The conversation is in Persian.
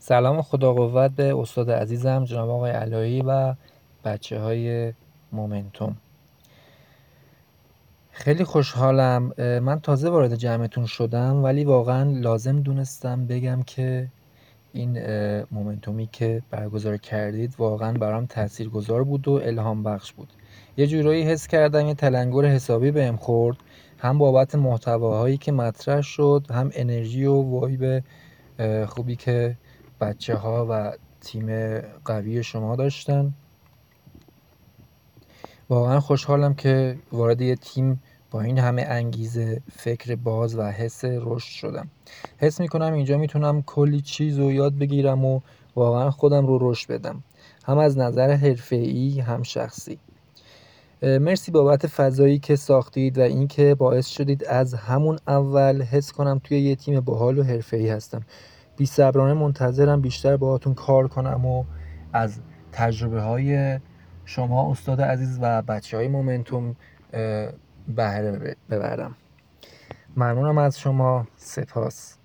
سلام و خدا قوت به استاد عزیزم جناب آقای علایی و بچه های مومنتوم. خیلی خوشحالم. من تازه وارد جمعتون شدم ولی واقعا لازم دونستم بگم که این مومنتومی که برگزار کردید واقعا برام تاثیرگذار بود و الهام بخش بود. یه جورایی حس کردم یه تلنگر حسابی بهم خورد، هم بابت محتواهایی که مطرح شد، هم انرژی و وایب خوبی که بچه‌ها و تیم قوی شما داشتن. واقعا خوشحالم که وارد یه تیم با این همه انگیزه، فکر باز و حس رشد شدم. حس میکنم اینجا میتونم کلی چیز رو یاد بگیرم و واقعا خودم رو رشد بدم، هم از نظر حرفه‌ای هم شخصی. مرسی بابت فضایی که ساختید و اینکه باعث شدید از همون اول حس کنم توی یه تیم باحال و حرفه‌ای هستم. بی‌صبرانه منتظرم بیشتر باهاتون کار کنم و از تجربه‌های شما استاد عزیز و بچه‌های مومنتوم بهره ببرم. ممنونم از شما. سپاس.